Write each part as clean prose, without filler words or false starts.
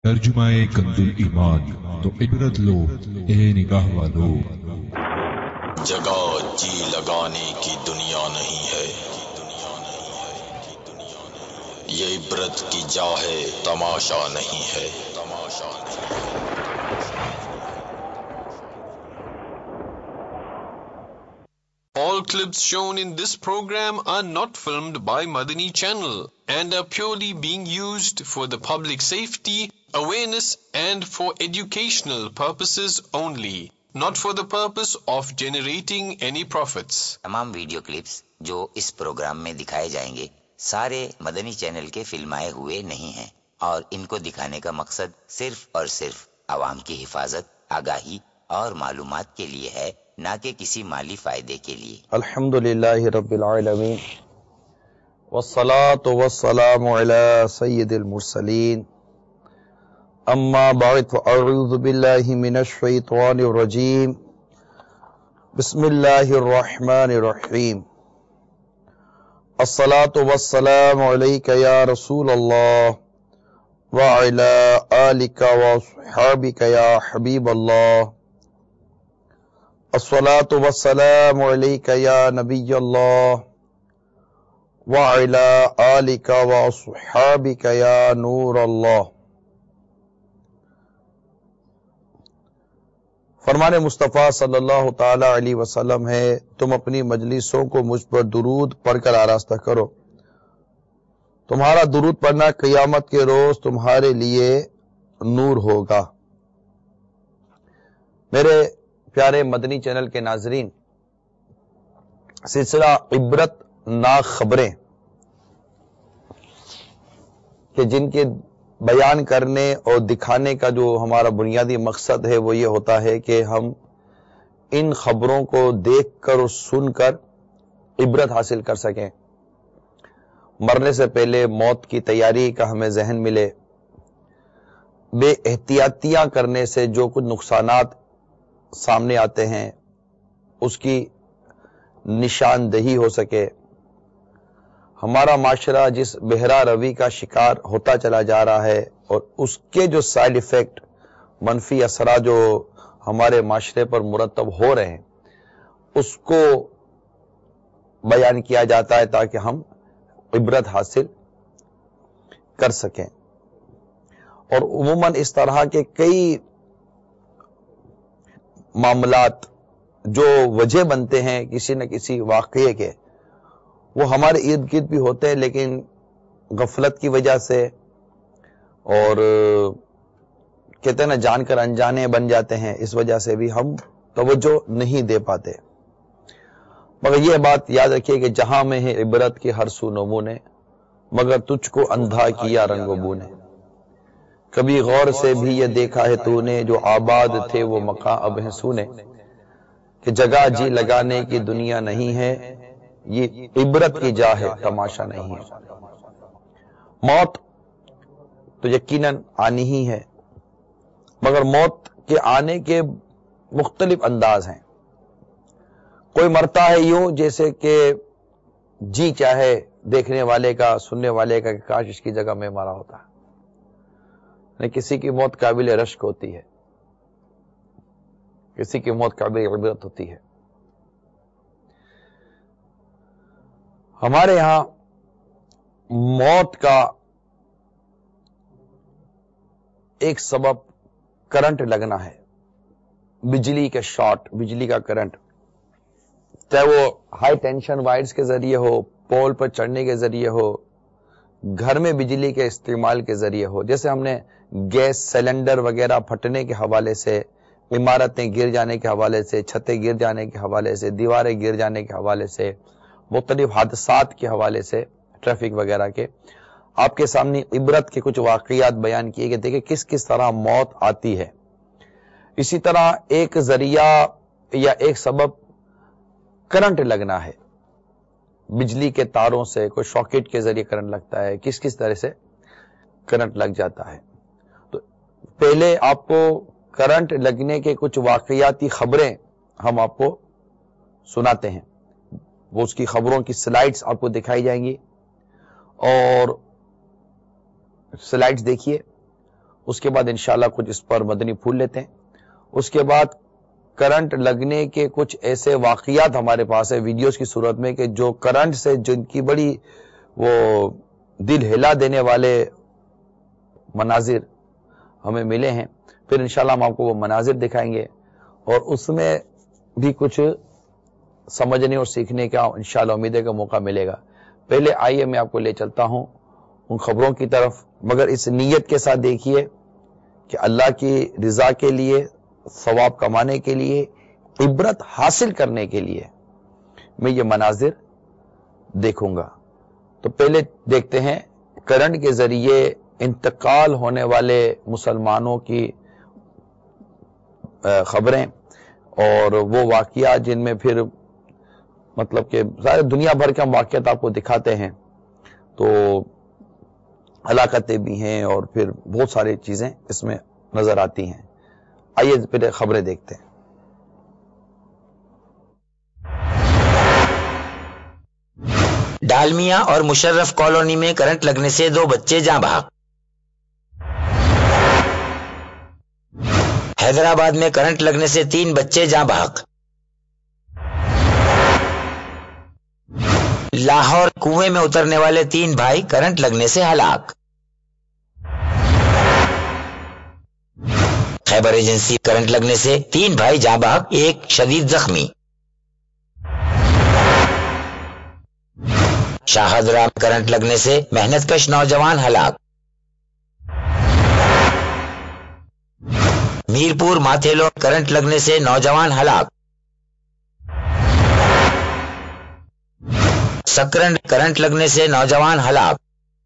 ترجمہ کنزُ الایمان تو عبرت لو اے نگاہ والو۔ جگہ جی لگانے کی دنیا نہیں ہے، یہ عبرت کی جا ہے، تماشا نہیں ہے۔ All clips shown in this program are not filmed by Madani Channel and are purely being used for the public safety, awareness and for educational purposes only, not for the purpose of generating any profits. تمام video clips جو اس programme میں دکھائے جائیں گے سارے مدنی channel کے فلمائے ہوئے نہیں ہیں اور ان کو دکھانے کا مقصد صرف اور صرف عوام کی حفاظت، آگاہی اور معلومات کے لیے ہے، نہ کہ کسی مالی فائدے کے لیے۔ الحمدللہ رب العالمین والصلاة والسلام علی سید المرسلین، اما بعد فاعوذ باللہ من الشیطان الرجیم، بسم اللہ الرحمن الرحیم۔ الصلاة والسلام علیک یا رسول اللہ وعلی آلک واصحابک یا حبیب اللہ، الصلاة والسلام علیک یا نبی اللہ وعلی آلک واصحابک یا نور اللہ۔ فرمان مصطفیٰ صلی اللہ تعالی علیہ وسلم ہے، تم اپنی مجلسوں کو مجھ پر درود پڑھ کر آراستہ کرو، تمہارا درود پڑھنا قیامت کے روز تمہارے لیے نور ہوگا۔ میرے پیارے مدنی چینل کے ناظرین، سلسلہ عبرت ناک خبریں کہ جن کے بیان کرنے اور دکھانے کا جو ہمارا بنیادی مقصد ہے وہ یہ ہوتا ہے کہ ہم ان خبروں کو دیکھ کر اور سن کر عبرت حاصل کر سکیں، مرنے سے پہلے موت کی تیاری کا ہمیں ذہن ملے، بے احتیاطیاں کرنے سے جو کچھ نقصانات سامنے آتے ہیں اس کی نشاندہی ہو سکے۔ ہمارا معاشرہ جس بہرا روی کا شکار ہوتا چلا جا رہا ہے اور اس کے جو سائیڈ ایفیکٹ، منفی اثرات جو ہمارے معاشرے پر مرتب ہو رہے ہیں اس کو بیان کیا جاتا ہے تاکہ ہم عبرت حاصل کر سکیں۔ اور عموماً اس طرح کے کئی معاملات جو وجہ بنتے ہیں کسی نہ کسی واقعے کے، وہ ہمارے ارد گرد بھی ہوتے ہیں، لیکن غفلت کی وجہ سے اور کہتے ہیں نا جان کر انجانے بن جاتے ہیں، اس وجہ سے بھی ہم توجہ نہیں دے پاتے۔ مگر یہ بات یاد رکھیے کہ جہاں میں ہے عبرت کے ہر سو نمونے، مگر تجھ کو اندھا کیا رنگ و بو نے۔ کبھی غور سے بھی یہ دیکھا ہے تو نے، جو آباد تھے وہ مقام اب ہیں سونے، کہ جگہ جی لگانے کی دنیا نہیں ہے، یہ عبرت کی جا ہے، تماشا نہیں ہے۔ موت تو یقیناً آنی ہی ہے، مگر موت کے آنے کے مختلف انداز ہیں۔ کوئی مرتا ہے یوں جیسے کہ جی چاہے دیکھنے والے کا، سننے والے کا، کہ کاش اس کی جگہ میں مارا ہوتا ہے۔ کسی کی موت قابل رشک ہوتی ہے، کسی کی موت قابل عبرت ہوتی ہے۔ ہمارے یہاں موت کا ایک سبب کرنٹ لگنا ہے، بجلی کے شارٹ، بجلی کا کرنٹ، چاہے وہ ہائی ٹینشن وائرز کے ذریعے ہو، پول پر چڑھنے کے ذریعے ہو، گھر میں بجلی کے استعمال کے ذریعے ہو، جیسے ہم نے گیس سلنڈر وغیرہ پھٹنے کے حوالے سے، عمارتیں گر جانے کے حوالے سے، چھتیں گر جانے کے حوالے سے، دیواریں گر جانے کے حوالے سے، مختلف حادثات کے حوالے سے، ٹریفک وغیرہ کے، آپ کے سامنے عبرت کے کچھ واقعات بیان کیے کہ دیکھیں کس کس طرح موت آتی ہے۔ اسی طرح ایک ذریعہ یا ایک سبب کرنٹ لگنا ہے، بجلی کے تاروں سے، کوئی شاکٹ کے ذریعے کرنٹ لگتا ہے، کس کس طرح سے کرنٹ لگ جاتا ہے۔ تو پہلے آپ کو کرنٹ لگنے کے کچھ واقعاتی خبریں ہم آپ کو سناتے ہیں، وہ اس کی خبروں کی سلائیڈز آپ کو دکھائی جائیں گی، اور سلائیڈز دیکھیے اس کے بعد انشاءاللہ کچھ اس پر مدنی پھول لیتے ہیں. اس کے بعد کرنٹ لگنے کے کچھ ایسے واقعات ہمارے پاس ہے ویڈیوز کی صورت میں کہ جو کرنٹ سے جن کی بڑی وہ دل ہلا دینے والے مناظر ہمیں ملے ہیں. پھر انشاءاللہ ہم آپ کو وہ مناظر دکھائیں گے اور اس میں بھی کچھ سمجھنے اور سیکھنے کا انشاءاللہ امید ہے کا موقع ملے گا. پہلے آئیے میں آپ کو لے چلتا ہوں ان خبروں کی طرف، مگر اس نیت کے ساتھ دیکھیے کہ اللہ کی رضا کے لیے، ثواب کمانے کے لیے، عبرت حاصل کرنے کے لیے میں یہ مناظر دیکھوں گا. تو پہلے دیکھتے ہیں کرنٹ کے ذریعے انتقال ہونے والے مسلمانوں کی خبریں اور وہ واقعات جن میں پھر مطلب کہ سارے دنیا بھر کے ہم واقعات آپ کو دکھاتے ہیں، تو ہلاکتیں بھی ہیں اور پھر بہت ساری چیزیں اس میں نظر آتی ہیں. آئیے پھر خبریں دیکھتے ہیں. ڈالمیا اور مشرف کالونی میں کرنٹ لگنے سے 2 بچے جاں بحق. حیدرآباد میں کرنٹ لگنے سے 3 بچے جاں بحق. لاہور کنویں میں اترنے والے 3 بھائی کرنٹ لگنے سے ہلاک. خیبر ایجنسی کرنٹ لگنے سے 3 بھائی جاں بحق، 1 شدید زخمی. شاہدرہ میں کرنٹ لگنے سے محنت کش نوجوان ہلاک. میرپور ماتھیلو کرنٹ لگنے سے نوجوان ہلاک. سکرنڈ کرنٹ لگنے سے نوجوان ہلاک.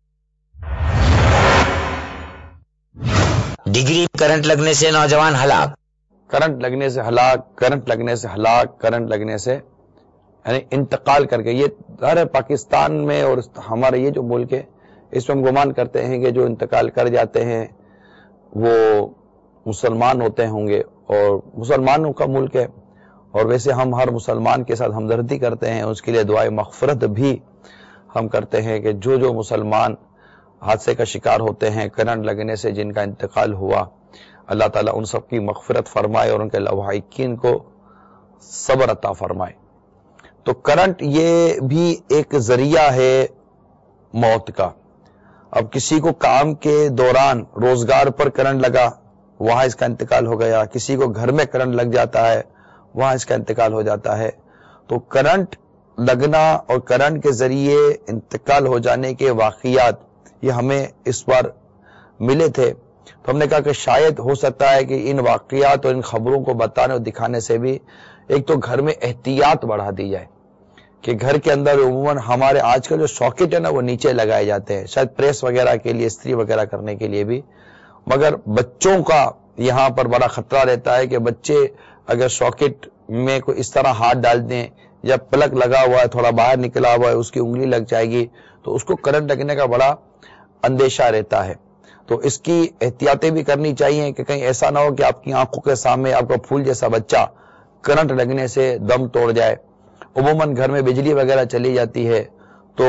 ڈگری کرنٹ لگنے سے نوجوان ہلاک. کرنٹ لگنے سے ہلاک، کرنٹ لگنے سے ہلاک، کرنٹ لگنے سے یعنی انتقال کر کے. یہ ظاہر پاکستان میں اور ہمارے یہ جو ملک ہے اس میں ہم گمان کرتے ہیں کہ جو انتقال کر جاتے ہیں وہ مسلمان ہوتے ہوں گے اور مسلمانوں کا ملک ہے، اور ویسے ہم ہر مسلمان کے ساتھ ہمدردی کرتے ہیں، اس کے لیے دعائے مغفرت بھی ہم کرتے ہیں کہ جو مسلمان حادثے کا شکار ہوتے ہیں کرنٹ لگنے سے جن کا انتقال ہوا، اللہ تعالیٰ ان سب کی مغفرت فرمائے اور ان کے لواحقین کو صبر عطا فرمائے. تو کرنٹ یہ بھی ایک ذریعہ ہے موت کا. اب کسی کو کام کے دوران روزگار پر کرنٹ لگا، وہاں اس کا انتقال ہو گیا. کسی کو گھر میں کرنٹ لگ جاتا ہے، وہاں اس کا انتقال ہو جاتا ہے. تو کرنٹ لگنا اور کرنٹ کے ذریعے انتقال ہو جانے کے واقعات یہ ہمیں اس بار ملے تھے. تو ہم نے کہا کہ شاید ہو سکتا ہے کہ ان واقعات اور ان خبروں کو بتانے اور دکھانے سے بھی ایک تو گھر میں احتیاط بڑھا دی جائے کہ گھر کے اندر عموماً ہمارے آج کل جو ساکٹ ہے نا وہ نیچے لگائے جاتے ہیں، شاید پریس وغیرہ کے لیے، استری وغیرہ کرنے کے لیے بھی، مگر بچوں کا یہاں پر بڑا خطرہ رہتا ہے کہ بچے اگر ساکٹ میں کوئی اس طرح ہاتھ ڈال دیں یا پلگ لگا ہوا ہے تھوڑا باہر نکلا ہوا ہے اس کی انگلی لگ جائے گی تو اس کو کرنٹ لگنے کا بڑا اندیشہ رہتا ہے. تو اس کی احتیاطیں بھی کرنی چاہیے کہ کہیں ایسا نہ ہو کہ آپ کی آنکھوں کے سامنے آپ کا پھول جیسا بچہ کرنٹ لگنے سے دم توڑ جائے. عموماً گھر میں بجلی وغیرہ چلی جاتی ہے تو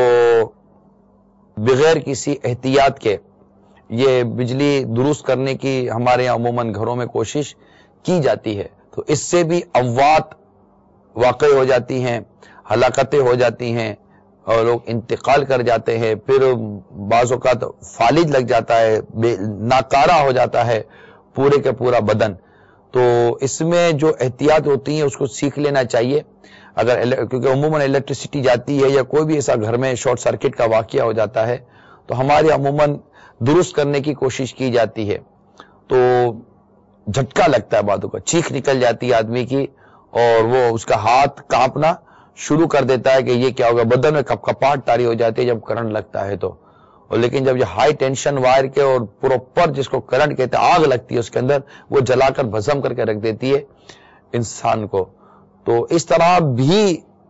بغیر کسی احتیاط کے یہ بجلی درست کرنے کی ہمارے یہاں عموماً گھروں میں کوشش کی جاتی ہے. تو اس سے بھی اموات واقع ہو جاتی ہیں، ہلاکتیں ہو جاتی ہیں اور لوگ انتقال کر جاتے ہیں. پھر بعض اوقات فالج لگ جاتا ہے، ناکارہ ہو جاتا ہے پورے کا پورا بدن. تو اس میں جو احتیاط ہوتی ہیں اس کو سیکھ لینا چاہیے. اگر کیونکہ عموماً الیکٹریسٹی جاتی ہے یا کوئی بھی ایسا گھر میں شارٹ سرکٹ کا واقعہ ہو جاتا ہے تو ہمارے عموماً درست کرنے کی کوشش کی جاتی ہے. تو جھٹکا لگتا ہے، بعدوں کا چیخ نکل جاتی ہے آدمی کی اور وہ اس کا ہاتھ کانپنا شروع کر دیتا ہے کہ یہ کیا ہوگا، بدن میں کپکپاہٹ طاری ہو جاتی ہے جب کرنٹ لگتا ہے تو. اور لیکن جب یہ ہائی ٹینشن وائر کے اور پراپر جس کو کرنٹ کہتے ہیں آگ لگتی ہے اس کے اندر، وہ جلا کر بھسم کر کے رکھ دیتی ہے انسان کو. تو اس طرح بھی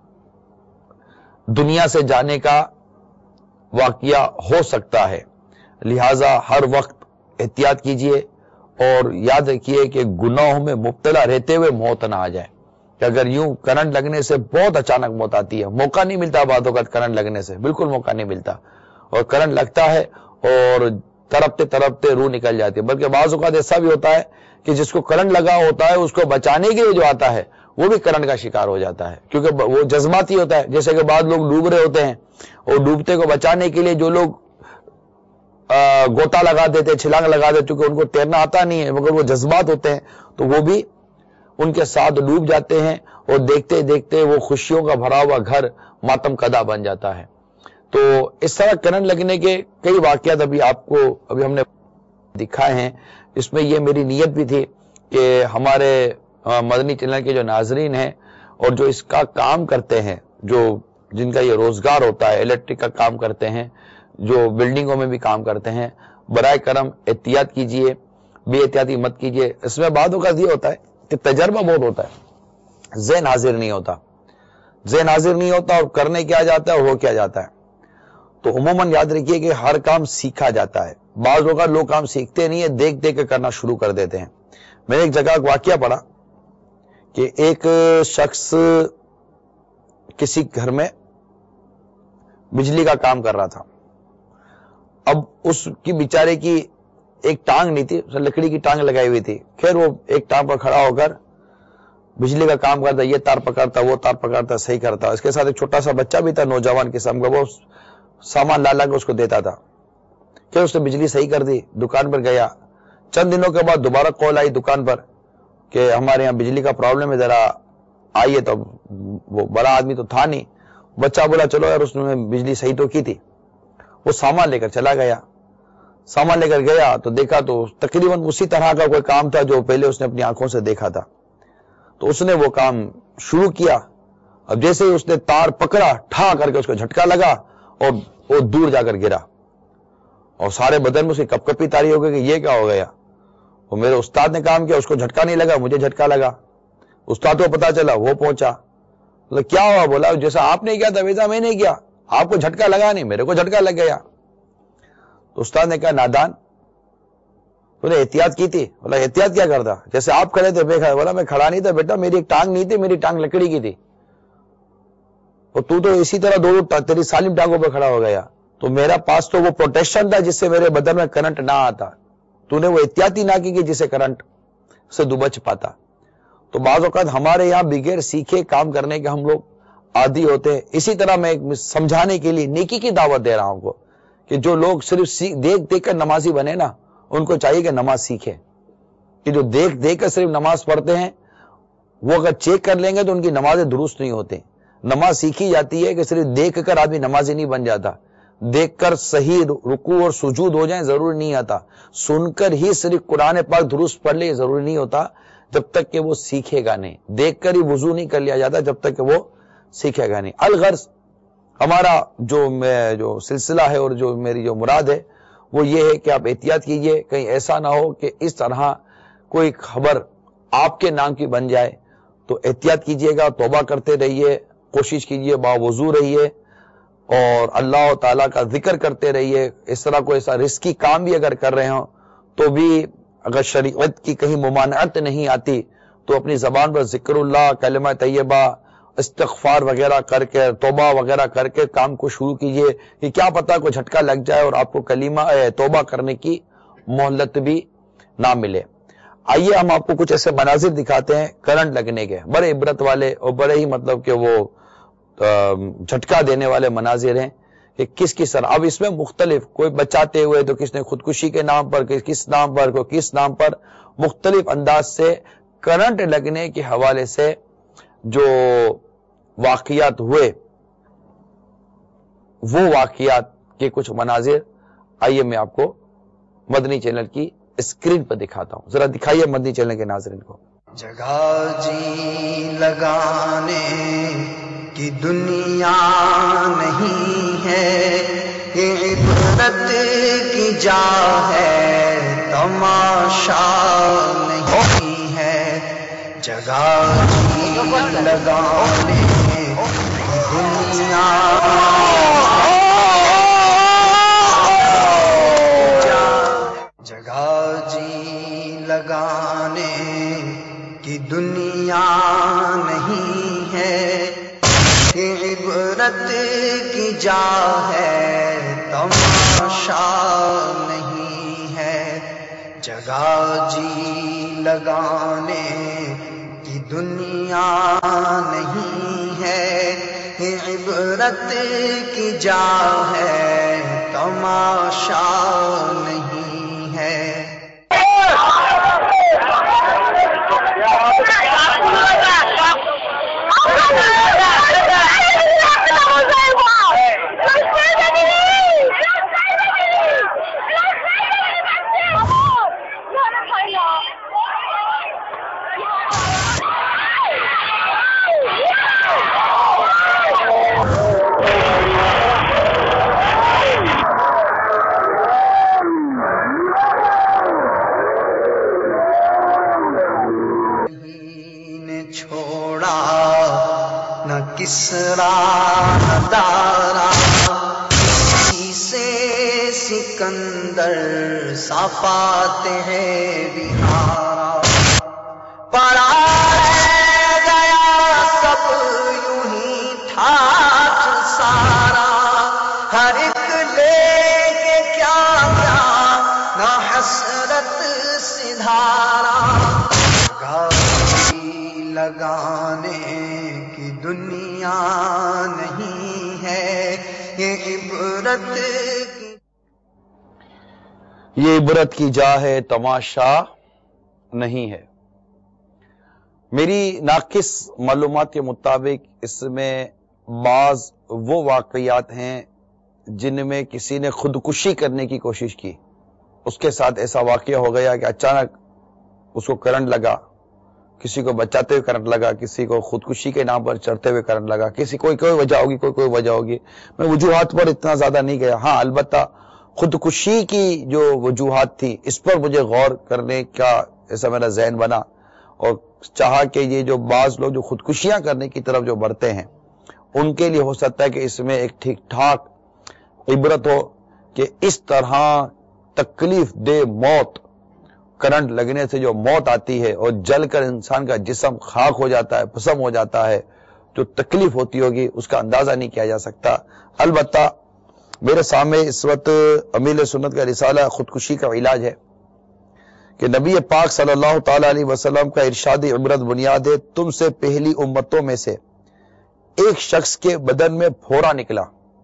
دنیا سے جانے کا واقعہ ہو سکتا ہے. لہذا ہر وقت احتیاط کیجئے اور یاد رکھیے کہ گناہوں میں مبتلا رہتے ہوئے موت نہ آ جائے. کہ اگر یوں کرنٹ لگنے سے بہت اچانک موت آتی ہے، موقع نہیں ملتا بعض اوقات کرنٹ لگنے سے، بالکل موقع نہیں ملتا، اور کرنٹ لگتا ہے اور تڑپتے روح نکل جاتی ہے. بلکہ بعض اوقات ایسا بھی ہوتا ہے کہ جس کو کرنٹ لگا ہوتا ہے اس کو بچانے کے لیے جو آتا ہے وہ بھی کرنٹ کا شکار ہو جاتا ہے, کیونکہ وہ جذباتی ہوتا ہے. جیسے کہ بعض لوگ ڈوب رہے ہوتے ہیں اور ڈوبتے کو بچانے کے لیے جو لوگ گوتا لگا دیتے, چھلانگ لگا دیتے, کیونکہ ان کو تیرنا آتا نہیں ہے مگر وہ جذبات ہوتے ہیں, تو وہ بھی ان کے ساتھ ڈوب جاتے ہیں اور دیکھتے دیکھتے وہ خوشیوں کا بھرا ہوا گھر ماتم کدا بن جاتا ہے. تو اس طرح کرنٹ لگنے کے کئی واقعات ابھی ہم نے دکھائے ہیں. اس میں یہ میری نیت بھی تھی کہ ہمارے مدنی چینل کے جو ناظرین ہیں اور جو اس کا کام کرتے ہیں, جو جن کا یہ روزگار ہوتا ہے, الیکٹرک کا کام کرتے ہیں, جو بلڈنگوں میں بھی کام کرتے ہیں, برائے کرم احتیاط کیجئے, بے احتیاطی مت کیجئے. اس میں بعد اوقات یہ ہوتا ہے کہ تجربہ بہت ہوتا ہے, ذہن حاضر نہیں ہوتا اور کرنے کیا جاتا ہے اور ہو کیا جاتا ہے. تو عموماً یاد رکھیے کہ ہر کام سیکھا جاتا ہے. بعض اوقات لوگ کام سیکھتے نہیں ہے, دیکھ دیکھ کے کرنا شروع کر دیتے ہیں. میں نے ایک جگہ ایک واقعہ پڑھا کہ ایک شخص کسی گھر میں بجلی کا کام کر رہا تھا. اب اس کی بیچارے کی ایک ٹانگ نہیں تھی, لکڑی کی ٹانگ لگائی ہوئی تھی. خیر وہ ایک ٹانگ پر کھڑا ہو کر بجلی کا کام کرتا, یہ تار پکڑتا, وہ تار پکڑتا, صحیح کرتا. اس کے ساتھ ایک چھوٹا سا بچہ بھی تھا, نوجوان قسم کا, وہ سامان لا کے اس کو دیتا تھا. پھر اس نے بجلی صحیح کر دی, دکان پر گیا. چند دنوں کے بعد دوبارہ کال آئی دکان پر کہ ہمارے یہاں بجلی کا پرابلم ہے, ذرا آئیے. تو وہ بڑا آدمی تو تھا نہیں, بچہ بولا چلو یار, اس نے بجلی صحیح تو کی تھی. وہ سامان لے کر چلا گیا. سامان لے کر گیا تو دیکھا تو تقریباً اسی طرح کا کوئی کام تھا جو پہلے اس نے اپنی آنکھوں سے دیکھا تھا. تو اس نے وہ کام شروع کیا. اب جیسے ہی اس نے تار پکڑا, ٹھا کر کے اس کو جھٹکا لگا اور وہ دور جا کر گرا, اور سارے بدن میں اس کی کپ کپی تاری ہو گئی کہ یہ کیا ہو گیا. وہ میرے استاد نے کام کیا, اس کو جھٹکا نہیں لگا, مجھے جھٹکا لگا. استاد کو پتا چلا, وہ پہنچا, کیا ہوا, بولا جیسا آپ نے کیا تھا ویسا میں نے کیا, آپ کو جھٹکا لگا نہیں, میرے کو جھٹکا لگ گیا. تو استاد نے کہا نادان, بولے احتیاط کی تھی. بولا احتیاط کیا کرتا, جیسے آپ کھڑے تھے میں کھڑا. بولا میں کھڑا نہیں تھا بیٹا, میری ایک ٹانگ نہیں تھی, میری ٹانگ لکڑی کی تھی, اور تو اسی طرح دونوں تیری سالم ٹانگوں پہ کھڑا ہو گیا. تو میرا پاس تو وہ پروٹیکشن تھا جس سے میرے بدن میں کرنٹ نہ آتا, تو نے وہ احتیاطی نہ کی کہ جسے کرنٹ سے بچ پاتا. تو بعض اوقات ہمارے یہاں بغیر سیکھے کام کرنے کے ہم لوگ عادی ہوتے ہیں. اسی طرح میں سمجھانے کے لیے نیکی کی دعوت دے رہا ہوں کو کہ جو لوگ صرف دیکھ دیکھ کر نمازی بنے نا, ان کو چاہیے کہ نماز سیکھے. کہ جو دیکھ دیکھ کر صرف نماز پڑھتے ہیں وہ اگر چیک کر لیں گے تو ان کی نمازیں درست نہیں ہوتی. نماز سیکھی جاتی ہے کہ صرف دیکھ کر آدمی نمازی نہیں بن جاتا. دیکھ کر صحیح رکوع اور سجود ہو جائیں ضروری نہیں آتا. سن کر ہی صرف قرآن پاک درست پڑھ لے ضروری نہیں ہوتا جب تک کہ وہ سیکھے گا نہیں. دیکھ کر ہی وضو نہیں کر لیا جاتا جب تک کہ وہ سیکھے گا نہیں. الغرض ہمارا جو سلسلہ ہے اور جو میری جو مراد ہے وہ یہ ہے کہ آپ احتیاط کیجئے, کہیں ایسا نہ ہو کہ اس طرح کوئی خبر آپ کے نام کی بن جائے. تو احتیاط کیجئے گا, توبہ کرتے رہیے, کوشش کیجئے, باوضو رہیے اور اللہ تعالیٰ کا ذکر کرتے رہیے. اس طرح کوئی ایسا رسکی کام بھی اگر کر رہے ہوں تو بھی اگر شریعت کی کہیں ممانعت نہیں آتی تو اپنی زبان پر ذکر اللہ, کلمہ طیبہ, استغفار وغیرہ کر کے, توبہ وغیرہ کر کے کام کو شروع کیجئے. کہ کیا پتا کوئی جھٹکا لگ جائے اور آپ کو کلمہ توبہ کرنے کی مہلت بھی نہ ملے. آئیے ہم آپ کو کچھ ایسے مناظر دکھاتے ہیں کرنٹ لگنے کے, بڑے عبرت والے اور بڑے ہی مطلب کہ وہ جھٹکا دینے والے مناظر ہیں کہ کس طرح. اب اس میں مختلف, کوئی بچاتے ہوئے تو کس نے خودکشی کے نام پر, کس نام پر, کوئی کس نام پر, مختلف انداز سے کرنٹ لگنے کے حوالے سے جو واقعات ہوئے وہ واقعات کے کچھ مناظر آئیے میں آپ کو مدنی چینل کی اسکرین پر دکھاتا ہوں. ذرا دکھائیے مدنی چینل کے ناظرین کو. جگہ جی لگانے کی دنیا نہیں ہے, یہ عبرت کی جا ہے, تماشا نہیں ہے. جگہ جی لگانے کی دنیا جگہ جی لگانے کی دنیا نہیں ہے, یہ عبرت کی جا ہے, تماشا نہیں جی لگانے کی دنیا نہیں ہے، یہ عبرت کی جا ہے، تماشا نہیں ہے۔ کسرا نہ دارا، اسی سے سکندر صفات ہے بہارا، پڑا رہ گیا سب یوں ہی ٹھاٹھ سارا، ہر ایک لے کے کیا کیا نہ حسرت سدھارا، گاڑی لگانے کی دنیا نہیں ہے، یہ عبرت کی جا ہے، تماشا نہیں ہے۔ میری ناقص معلومات کے مطابق اس میں بعض وہ واقعات ہیں جن میں کسی نے خودکشی کرنے کی کوشش کی، اس کے ساتھ ایسا واقعہ ہو گیا کہ اچانک اس کو کرنٹ لگا، کسی کو بچاتے ہوئے کرنٹ لگا، کسی کو خودکشی کے نام پر چڑھتے ہوئے کرنٹ لگا، کسی کوئی وجہ ہوگی، کوئی وجہ ہوگی۔ میں وجوہات پر اتنا زیادہ نہیں گیا، ہاں البتہ خودکشی کی جو وجوہات تھی اس پر مجھے غور کرنے کا ایسا میرا ذہن بنا، اور چاہا کہ یہ جو بعض لوگ جو خودکشیاں کرنے کی طرف جو بڑھتے ہیں ان کے لیے ہو سکتا ہے کہ اس میں ایک ٹھیک ٹھاک عبرت ہو کہ اس طرح تکلیف دہ موت، کرنٹ لگنے سے جو موت آتی ہے اور جل کر انسان کا جسم خاک ہو جاتا ہے، بھسم ہو جاتا ہے، جو تکلیف ہوتی ہوگی اس کا اندازہ نہیں کیا جا سکتا۔ البتہ میرے سامنے اس وقت امیل سنت کا رسالہ خودکشی کا علاج ہے کہ نبی پاک صلی اللہ تعالی علیہ وسلم کا ارشاد عبرت بنیاد ہے، تم سے پہلی امتوں میں سے ایک شخص کے بدن میں پھوڑا نکلا،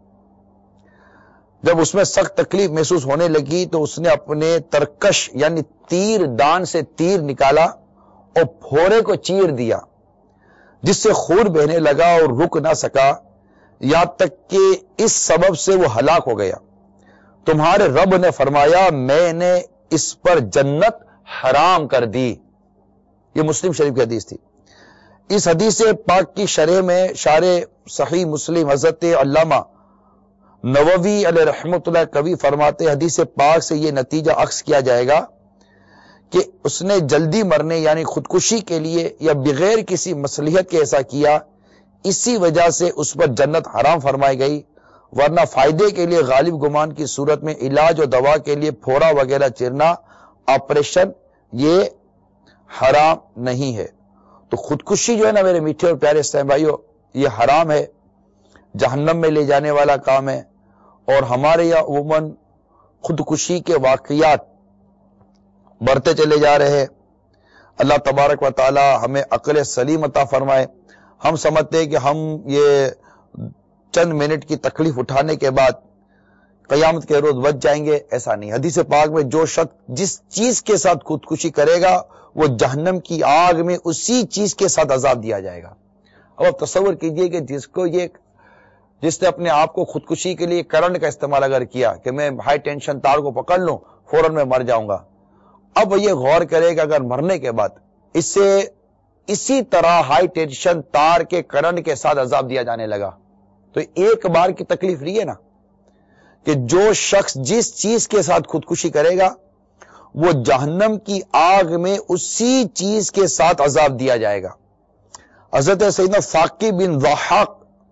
جب اس میں سخت تکلیف محسوس ہونے لگی تو اس نے اپنے ترکش یعنی تیر دان سے تیر نکالا اور پھوڑے کو چیر دیا، جس سے خون بہنے لگا اور رک نہ سکا، یہاں تک کہ اس سبب سے وہ ہلاک ہو گیا۔ تمہارے رب نے فرمایا میں نے اس پر جنت حرام کر دی۔ یہ مسلم شریف کی حدیث تھی۔ اس حدیث پاک کی شرح میں شارح صحیح مسلم حضرت علامہ نووی علیہ رحمۃ اللہ کبھی فرماتے حدیث پاک سے یہ نتیجہ اخذ کیا جائے گا کہ اس نے جلدی مرنے یعنی خودکشی کے لیے یا بغیر کسی مصلحت کے ایسا کیا، اسی وجہ سے اس پر جنت حرام فرمائی گئی، ورنہ فائدے کے لیے غالب گمان کی صورت میں علاج و دوا کے لیے پھوڑا وغیرہ چرنا، آپریشن، یہ حرام نہیں ہے۔ تو خودکشی جو ہے نا میرے میٹھے اور پیارے اسلام بھائیو، یہ حرام ہے، جہنم میں لے جانے والا کام ہے، اور ہمارے یہاں عموماً خودکشی کے واقعات بڑھتے چلے جا رہے ہیں۔ اللہ تبارک و تعالی ہمیں عقل سلیم عطا فرمائے۔ ہم سمجھتے ہیں کہ ہم یہ چند منٹ کی تکلیف اٹھانے کے بعد قیامت کے روز بچ جائیں گے، ایسا نہیں۔ حدیث پاک میں جو شخص جس چیز کے ساتھ خودکشی کرے گا وہ جہنم کی آگ میں اسی چیز کے ساتھ عذاب دیا جائے گا۔ اب آپ تصور کیجئے کہ جس نے اپنے آپ کو خودکشی کے لیے کرنٹ کا استعمال اگر کیا کہ میں ہائی ٹینشن تار کو پکڑ لوں فوراً میں مر جاؤں گا، اب یہ غور کرے کہ اگر مرنے کے بعد اس سے اسی طرح ہائی ٹینشن تار کے کرنٹ کے ساتھ عذاب دیا جانے لگا تو ایک بار کی تکلیف نہیں ہے نا، کہ جو شخص جس چیز کے ساتھ خودکشی کرے گا وہ جہنم کی آگ میں اسی چیز کے ساتھ عذاب دیا جائے گا۔ حضرت سیدنا ثاقب بن ضحاک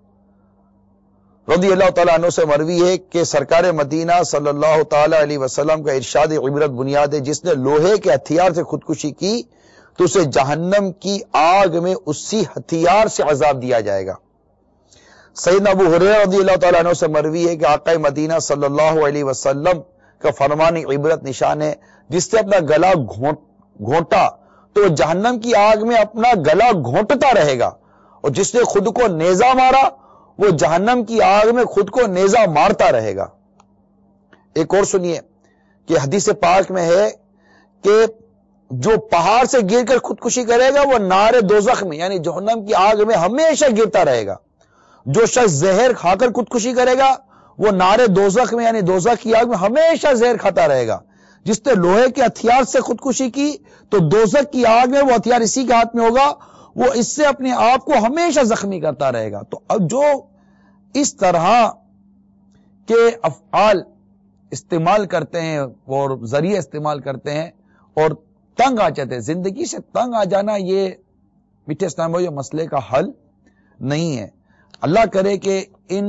رضی اللہ تعالیٰ عنہ سے مروی ہے کہ سرکار مدینہ صلی اللہ تعالی علیہ وسلم کا ارشاد عبرت بنیاد ہے، جس نے لوہے کے ہتھیار سے خودکشی کی تو اسے جہنم کی آگ میں اسی ہتھیار سے عذاب دیا جائے گا۔ سیدنا ابو ہریرہ رضی اللہ تعالیٰ عنہ سے مروی ہے کہ آقا مدینہ صلی اللہ علیہ وسلم کا فرمان عبرت نشان ہے. جس نے اپنا گلا گھونٹا تو وہ جہنم کی آگ میں اپنا گلا گھونٹتا رہے گا, اور جس نے خود کو نیزہ مارا وہ جہنم کی آگ میں خود کو نیزہ مارتا رہے گا. ایک اور سنیے کہ حدیث پاک میں ہے کہ جو پہاڑ سے گر کر خودکشی کرے گا وہ نار دوزخ میں یعنی جہنم کی آگ میں ہمیشہ گرتا رہے گا. جو شخص زہر کھا کر خودکشی کرے گا وہ نار دوزخ میں یعنی دوزخ کی آگ میں ہمیشہ زہر کھاتا رہے گا. جس نے لوہے کے ہتھیار سے خودکشی کی تو دوزخ کی آگ میں وہ ہتھیار اسی کے ہاتھ میں ہوگا, وہ اس سے اپنے آپ کو ہمیشہ زخمی کرتا رہے گا. تو اب جو اس طرح کے افعال استعمال کرتے ہیں اور ذریعے استعمال کرتے ہیں اور تنگ آ جاتے ہیں, زندگی سے تنگ آ جانا یہ میٹھے اسلام بھائیو مسئلے کا حل نہیں ہے. اللہ کرے کہ ان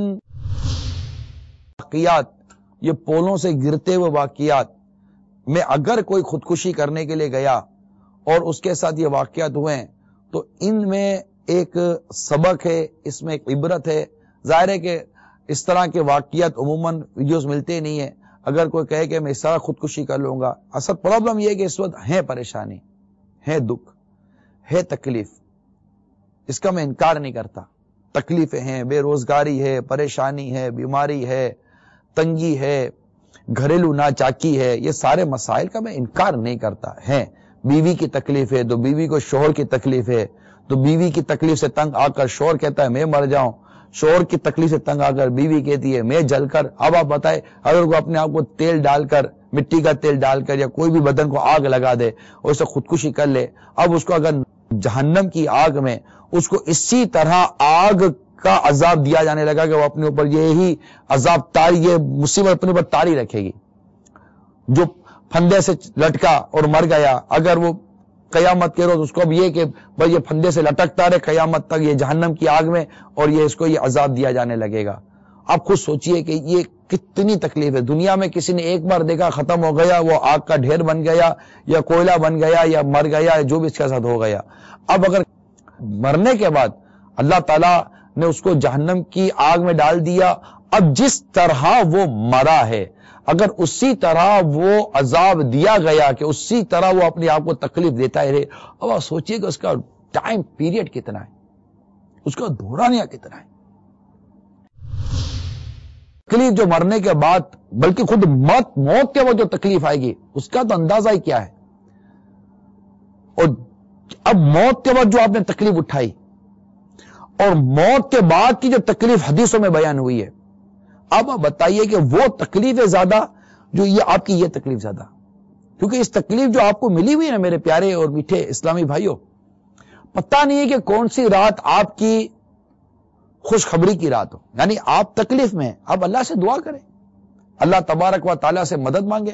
واقعات, یہ پولوں سے گرتے ہوئے واقعات میں اگر کوئی خودکشی کرنے کے لیے گیا اور اس کے ساتھ یہ واقعات ہوئے ہیں تو ان میں ایک سبق ہے, اس میں ایک عبرت ہے. ظاہر ہے کہ اس طرح کے واقعات عموماً ویڈیوز ملتے نہیں ہیں. اگر کوئی کہے کہ میں اس طرح خودکشی کر لوں گا, اصل پرابلم یہ ہے کہ اس وقت ہے پریشانی, ہے دکھ, ہے تکلیف, اس کا میں انکار نہیں کرتا. تکلیفیں ہیں, بے روزگاری ہے, پریشانی ہے, بیماری ہے, تنگی ہے, گھریلو ناچاکی ہے, یہ سارے مسائل کا میں انکار نہیں کرتا. ہے بیوی کی تکلیف ہے تو بیوی کو شوہر کی تکلیف ہے, تو بیوی کی تکلیف سے تنگ آ کر شوہر کہتا ہے میں مر جاؤں, شوہر کی تکلیف سے تنگ آ کر بیوی کہتی ہے میں جل کر. اب آپ بتائیں اگر وہ اپنے آپ کو تیل ڈال کر, مٹی کا تیل ڈال کر یا کوئی بھی بدن کو آگ لگا دے اور اسے خودکشی کر لے, اب اس کو اگر جہنم کی آگ میں اس کو اسی طرح آگ کا عذاب دیا جانے لگا کہ وہ اپنے اوپر یہی عذاب تاری, یہ مصیبت اپنے اوپر تاری رکھے گی. جو پھندے سے لٹکا اور مر گیا, اگر وہ قیامت کے روز اس کو اب یہ کہ بھائی یہ پھندے سے لٹکتا رہے قیامت تک, یہ جہنم کی آگ میں, اور یہ اس کو یہ عذاب دیا جانے لگے گا. آپ خود سوچئے کہ یہ کتنی تکلیف ہے. دنیا میں کسی نے ایک بار دیکھا ختم ہو گیا, وہ آگ کا ڈھیر بن گیا یا کوئلہ بن گیا یا مر گیا, جو بھی اس کے ساتھ ہو گیا. اب اگر مرنے کے بعد اللہ تعالیٰ نے اس کو جہنم کی آگ میں ڈال دیا, اب جس طرح وہ مرا ہے اگر اسی طرح وہ عذاب دیا گیا کہ اسی طرح وہ اپنے آپ کو تکلیف دیتا ہی رہے, اب آپ سوچئے کہ اس کا ٹائم پیریڈ کتنا ہے, اس کا دورانیہ کتنا ہے. تکلیف جو مرنے کے بعد, بلکہ خود موت کے وقت جو تکلیف آئے گی اس کا تو اندازہ ہی کیا ہے. اور اب موت کے وقت جو آپ نے تکلیف اٹھائی اور موت کے بعد کی جو تکلیف حدیثوں میں بیان ہوئی ہے, اب آپ بتائیے کہ وہ تکلیف زیادہ جو یہ آپ کی یہ تکلیف زیادہ, کیونکہ اس تکلیف جو آپ کو ملی ہوئی ہے میرے پیارے اور میٹھے اسلامی بھائیوں, پتہ نہیں ہے کہ کون سی رات آپ کی خوشخبری کی رات ہو. یعنی آپ تکلیف میں ہیں, آپ اللہ سے دعا کریں, اللہ تبارک و تعالیٰ سے مدد مانگیں,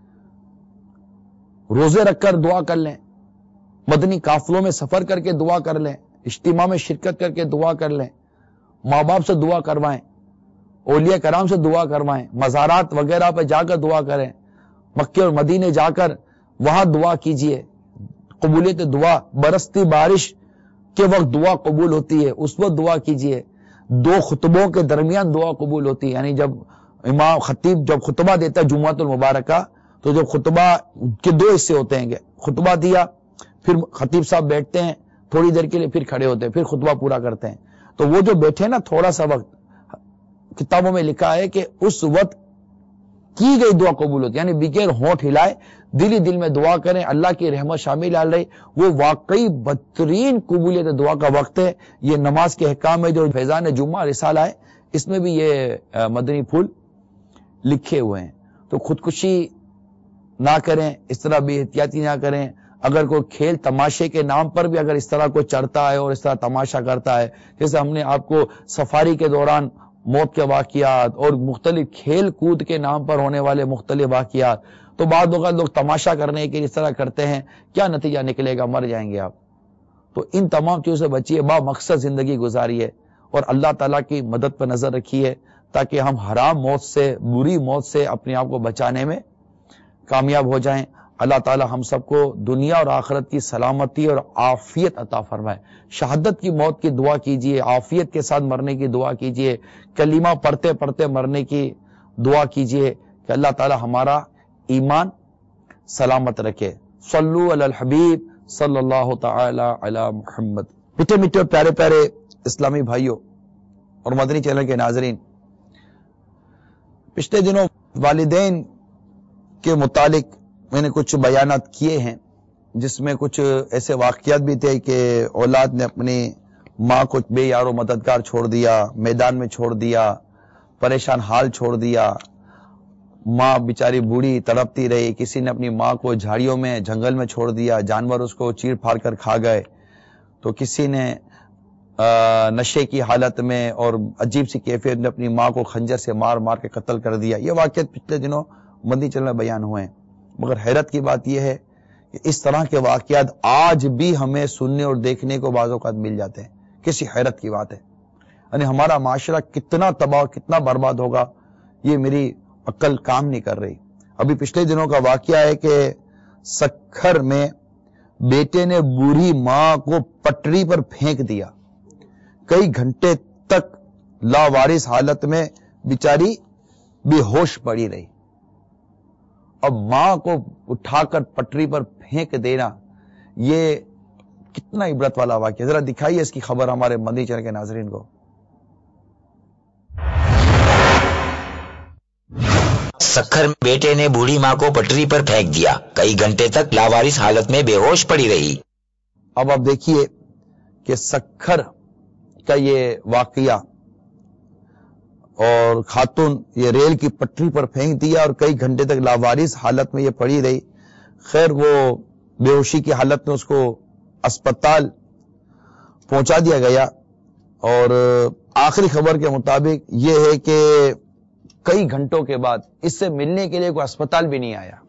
روزے رکھ کر دعا کر لیں, مدنی قافلوں میں سفر کر کے دعا کر لیں, اجتماع میں شرکت کر کے دعا کر لیں, ماں باپ سے دعا کروائیں, اولیاء کرام سے دعا کروائیں, مزارات وغیرہ پہ جا کر دعا کریں, مکے اور مدینے جا کر وہاں دعا کیجئے. قبولیت دعا, برستی بارش کے وقت دعا قبول ہوتی ہے, اس وقت دعا کیجئے. دو خطبوں کے درمیان دعا قبول ہوتی ہے, یعنی جب امام خطیب جب خطبہ دیتا ہے جمعۃ المبارکہ, تو جب خطبہ کے دو حصے ہوتے ہیں, خطبہ دیا پھر خطیب صاحب بیٹھتے ہیں تھوڑی دیر کے لیے, پھر کھڑے ہوتے ہیں, پھر خطبہ پورا کرتے ہیں. تو وہ جو بیٹھے نا تھوڑا سا وقت, کتابوں میں لکھا ہے کہ اس وقت کی گئی دعا قبول ہوتی ہے, یعنی بغیر ہونٹ ہلائے دل ہی دل میں دعا کریں, اللہ کی رحمت شامل آ رہی, وہ واقعی بدترین قبولیت دعا کا وقت ہے. یہ نماز کے احکام میں جو فیضان جمعہ رسالہ ہے اس میں بھی یہ مدنی پھول لکھے ہوئے ہیں. تو خودکشی نہ کریں, اس طرح بے احتیاطی نہ کریں. اگر کوئی کھیل تماشے کے نام پر بھی اگر اس طرح کوئی چڑھتا ہے اور اس طرح تماشا کرتا ہے, جیسے ہم نے آپ کو سفاری کے دوران موت کے واقعات اور مختلف کھیل کود کے نام پر ہونے والے مختلف واقعات, تو بعد اوقات لوگ تماشا کرنے کے اس طرح کرتے ہیں, کیا نتیجہ نکلے گا, مر جائیں گے آپ. تو ان تمام چیزوں سے بچیے, با مقصد زندگی گزاریے اور اللہ تعالیٰ کی مدد پر نظر رکھیے تاکہ ہم حرام موت سے, بری موت سے اپنے آپ کو بچانے میں کامیاب ہو جائیں. اللہ تعالی ہم سب کو دنیا اور آخرت کی سلامتی اور عافیت عطا فرمائے. شہادت کی موت کی دعا کیجئے, عافیت کے ساتھ مرنے کی دعا کیجئے, کلمہ پڑھتے پڑھتے مرنے کی دعا کیجئے کہ اللہ تعالی ہمارا ایمان سلامت رکھے. صلو علی الحبیب صلی اللہ تعالی علی محمد. میٹھے میٹھے اور پیارے پیارے اسلامی بھائیوں اور مدنی چینل کے ناظرین، پچھلے دنوں والدین کے متعلق میں نے کچھ بیانات کیے ہیں، جس میں کچھ ایسے واقعات بھی تھے کہ اولاد نے اپنی ماں کو بے یار و مددگار چھوڑ دیا، میدان میں چھوڑ دیا، پریشان حال چھوڑ دیا. ماں بیچاری بوڑھی تڑپتی رہی. کسی نے اپنی ماں کو جھاڑیوں میں جنگل میں چھوڑ دیا، جانور اس کو چیر پھاڑ کر کھا گئے. تو کسی نے نشے کی حالت میں اور عجیب سی کیفیت میں اپنی ماں کو خنجر سے مار مار کے قتل کر دیا. یہ واقعات پچھلے دنوں مدنی چینل میں بیان ہوئے ہیں. مگر حیرت کی بات یہ ہے کہ اس طرح کے واقعات آج بھی ہمیں سننے اور دیکھنے کو بعض اوقات مل جاتے ہیں. کسی حیرت کی بات ہے. یعنی ہمارا معاشرہ کتنا تباہ کتنا برباد ہوگا یہ میری عقل کام نہیں کر رہی. ابھی پچھلے دنوں کا واقعہ ہے کہ سکھر میں بیٹے نے بوڑھی ماں کو پٹری پر پھینک دیا. کئی گھنٹے تک لاوارث حالت میں بیچاری بے ہوش پڑی رہی. اب ماں کو اٹھا کر پٹری پر پھینک دینا یہ کتنا عبرت والا واقعہ. ذرا دکھائیے اس کی خبر ہمارے مدنی چینل کے ناظرین کو. سکھر میں بیٹے نے بوڑھی ماں کو پٹری پر پھینک دیا. کئی گھنٹے تک لاوارث حالت میں بے ہوش پڑی رہی. اب آپ دیکھیے کہ سکھر کا یہ واقعہ، اور خاتون یہ ریل کی پٹری پر پھینک دیا اور کئی گھنٹے تک لاوارث حالت میں یہ پڑی رہی. خیر وہ بے ہوشی کی حالت میں اس کو اسپتال پہنچا دیا گیا، اور آخری خبر کے مطابق یہ ہے کہ کئی گھنٹوں کے بعد اس سے ملنے کے لیے کوئی اسپتال بھی نہیں آیا.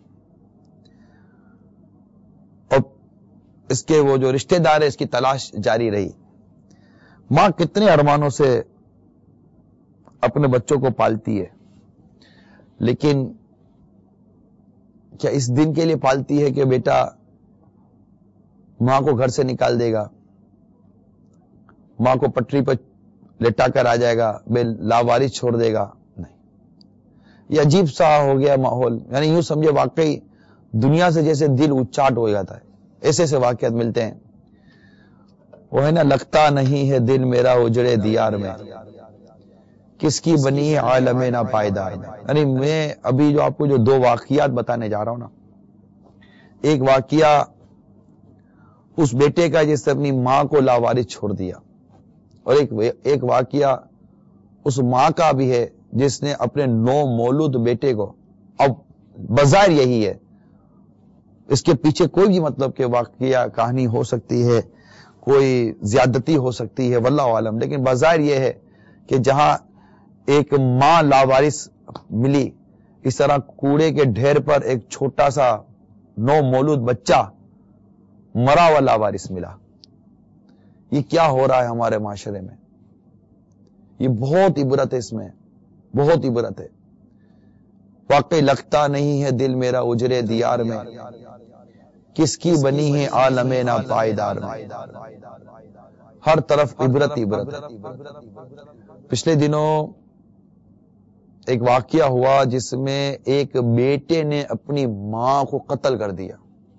اور اس کے وہ جو رشتہ دار ہے اس کی تلاش جاری رہی. ماں کتنے ارمانوں سے اپنے بچوں کو پالتی ہے، لیکن کیا اس دن کے لیے پالتی ہے کہ بیٹا ماں کو گھر سے نکال دے گا، ماں کو پٹری پر لٹا کر آ جائے گا، بے لاوارث چھوڑ دے گا؟ نہیں. یہ عجیب سا ہو گیا ماحول. یعنی یوں سمجھے واقعی دنیا سے جیسے دل اچاٹ ہو جاتا ہے. ایسے ایسے واقعات ملتے ہیں. وہ ہے نا، لگتا نہیں ہے دل میرا اجڑے دیار میں، کس کی بنی ہے عالم نا پائیدار میں. یعنی میں ابھی جو آپ کو جو دو واقعات بتانے جا رہا ہوں نا، ایک واقعہ اس بیٹے کا جس نے اپنی ماں کو لاوارث چھوڑ دیا، اور ایک واقعہ اس ماں کا بھی ہے جس نے اپنے نو مولود بیٹے کو، اب بظاہر یہی ہے، اس کے پیچھے کوئی بھی مطلب کہ واقعہ کہانی ہو سکتی ہے، کوئی زیادتی ہو سکتی ہے، واللہ عالم، لیکن بظاہر یہ ہے کہ جہاں ایک ماں لاوارث ملی، اس طرح کوڑے کے ڈھیر پر ایک چھوٹا سا نو مولود بچہ مرا ہوا لاوارث ملا. یہ کیا ہو رہا ہے ہمارے معاشرے میں؟ یہ بہت عبرت ہے، اس میں بہت عبرت ہے. واقعی لگتا نہیں ہے دل میرا اجرے دیار میں، کس کی بنی ہے عالم نا پائیدار میں. ہر طرف عبرت عبرت ہے. پچھلے دنوں ایک واقعہ ہوا جس میں ایک بیٹے نے اپنی ماں کو قتل کر دیا.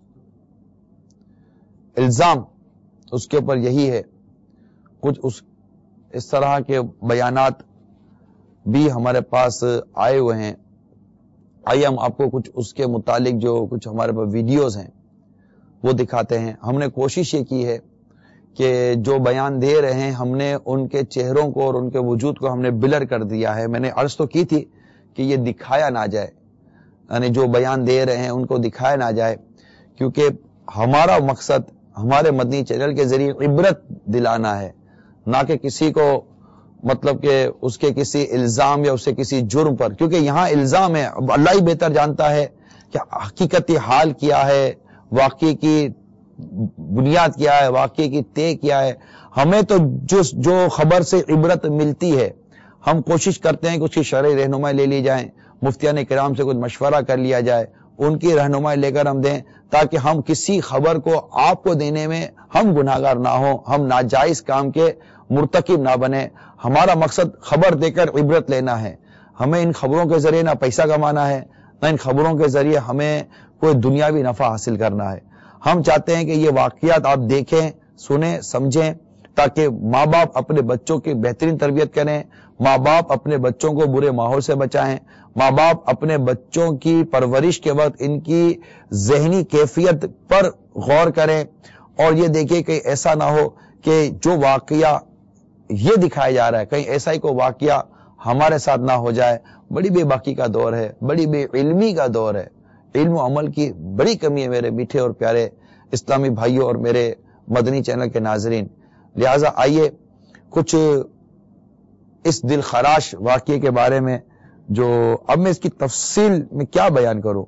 الزام اس کے اوپر یہی ہے. کچھ اس طرح کے بیانات بھی ہمارے پاس آئے ہوئے ہیں. آئیے ہم آپ کو کچھ اس کے متعلق جو کچھ ہمارے پاس ویڈیوز ہیں وہ دکھاتے ہیں. ہم نے کوشش یہ کی ہے کہ جو بیان دے رہے ہیں ہم نے ان کے چہروں کو اور ان کے وجود کو ہم نے بلر کر دیا ہے. میں نے عرض تو کی تھی کہ یہ دکھایا نہ جائے، یعنی جو بیان دے رہے ہیں ان کو دکھایا نہ جائے، کیونکہ ہمارا مقصد ہمارے مدنی چینل کے ذریعے عبرت دلانا ہے، نہ کہ کسی کو مطلب کہ اس کے کسی الزام یا اس کے کسی جرم پر، کیونکہ یہاں الزام ہے. اب اللہ ہی بہتر جانتا ہے کہ حقیقتی حال کیا ہے، واقعے کی بنیاد کیا ہے، واقعے کی طے کیا ہے. ہمیں تو جو خبر سے عبرت ملتی ہے ہم کوشش کرتے ہیں کہ اس کی شرعی رہنمائی لے لی جائیں، مفتیان کرام سے کچھ مشورہ کر لیا جائے، ان کی رہنمائی لے کر ہم دیں، تاکہ ہم کسی خبر کو آپ کو دینے میں ہم گناہگار نہ ہوں، ہم ناجائز کام کے مرتکب نہ بنے. ہمارا مقصد خبر دے کر عبرت لینا ہے. ہمیں ان خبروں کے ذریعے نہ پیسہ کمانا ہے، نہ ان خبروں کے ذریعے ہمیں کوئی دنیاوی نفع حاصل کرنا ہے. ہم چاہتے ہیں کہ یہ واقعات آپ دیکھیں، سنیں، سمجھیں، تاکہ ماں باپ اپنے بچوں کی بہترین تربیت کریں، ماں باپ اپنے بچوں کو برے ماحول سے بچائیں، ماں باپ اپنے بچوں کی پرورش کے وقت ان کی ذہنی کیفیت پر غور کریں، اور یہ دیکھیں کہ ایسا نہ ہو کہ جو واقعہ یہ دکھایا جا رہا ہے کہیں ایسا ہی کوئی واقعہ ہمارے ساتھ نہ ہو جائے. بڑی بے باکی کا دور ہے، بڑی بے علمی کا دور ہے، علم و عمل کی بڑی کمی ہے میرے میٹھے اور پیارے اسلامی بھائیوں اور میرے مدنی چینل کے ناظرین. لہذا آئیے کچھ اس دل خراش واقعے کے بارے میں، جو اب میں اس کی تفصیل میں کیا بیان کروں.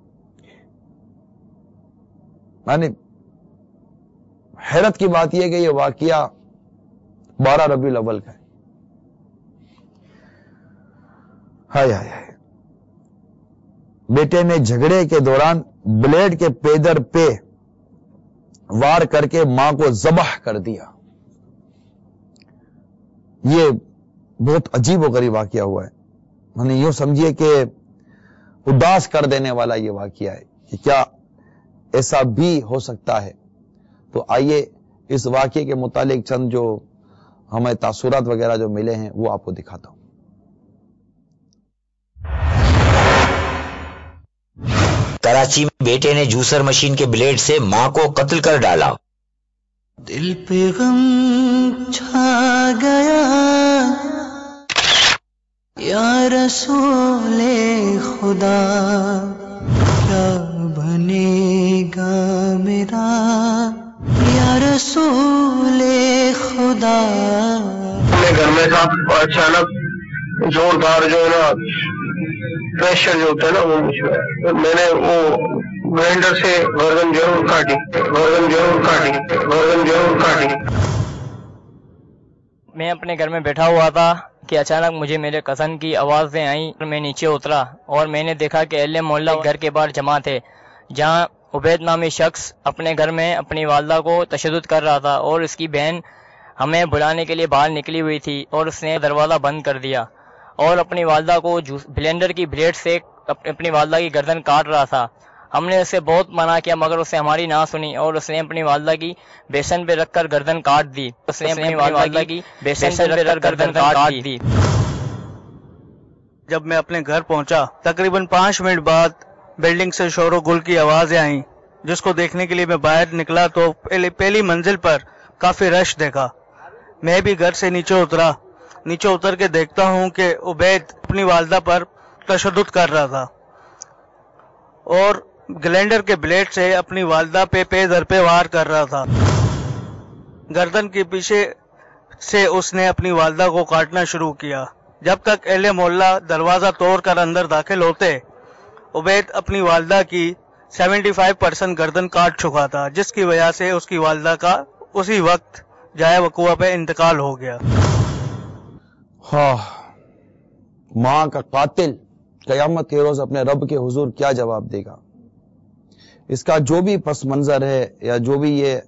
یعنی حیرت کی بات یہ ہے کہ یہ واقعہ 12 ربیع الاول کا ہے. ہائے ہائے ہائے. بیٹے نے جھگڑے کے دوران بلیڈ کے پیدر پہ وار کر کے ماں کو ذبح کر دیا. یہ بہت عجیب و غریب واقعہ ہوا ہے. یعنی یوں سمجھیے کہ اداس کر دینے والا یہ واقعہ ہے کہ کیا ایسا بھی ہو سکتا ہے. تو آئیے اس واقعے کے متعلق چند جو ہمیں تاثرات وغیرہ جو ملے ہیں وہ آپ کو دکھاتا ہوں. کراچی میں بیٹے نے جوسر مشین کے بلیڈ سے ماں کو قتل کر ڈالا. دل پہ غم چھا گیا یا رسول خدا، کیا بنے گا میرا یا رسول خدا. اپنے گھر میں تھا، اچانک زوردار جو ہے نا پریشر جو ہوتا ہے نا وہ میں نے وہ گرائنڈر سے گردن ضرور کاٹی. میں اپنے گھر میں بیٹھا ہوا تھا کہ اچانک مجھے میرے کزن کی آوازیں آئیں. میں نیچے اترا اور میں نے دیکھا کہ اہل محلہ گھر کے باہر جمع تھے، جہاں عبید نامی شخص اپنے گھر میں اپنی والدہ کو تشدد کر رہا تھا، اور اس کی بہن ہمیں بلانے کے لیے باہر نکلی ہوئی تھی، اور اس نے دروازہ بند کر دیا اور اپنی والدہ کو بلینڈر کی بلیڈ سے اپنی والدہ کی گردن کاٹ رہا تھا. ہم نے اسے بہت منع کیا مگر اس نے ہماری نہ سنی اور اس نے اپنی والدہ کی بیسن پہ رکھ کر گردن کاٹ دی. جب میں اپنے گھر پہنچا تقریباً 5 منٹ بعد بلڈنگ سے شور و گل کی آوازیں آئیں، جس کو دیکھنے کے لیے میں باہر نکلا تو پہلی منزل پر کافی رش دیکھا. میں بھی گھر سے نیچے اتر کے دیکھتا ہوں کہ عبید اپنی والدہ پر تشدد کر رہا تھا اور گلینڈر کے بلیڈ سے اپنی والدہ پہ در پہ وار کر رہا تھا. گردن کے پیچھے سے اس نے اپنی والدہ کو کاٹنا شروع کیا. جب تک اہل محلہ دروازہ توڑ کر اندر داخل ہوتے، عبید اپنی والدہ کی 75% گردن کاٹ چکا تھا، جس کی وجہ سے اس کی والدہ کا اسی وقت جائے وقوع پہ انتقال ہو گیا. ہاں، ماں کا قاتل قیامت کے روز اپنے رب کے حضور کیا جواب دے گا؟ اس کا جو بھی پس منظر ہے یا جو بھی یہ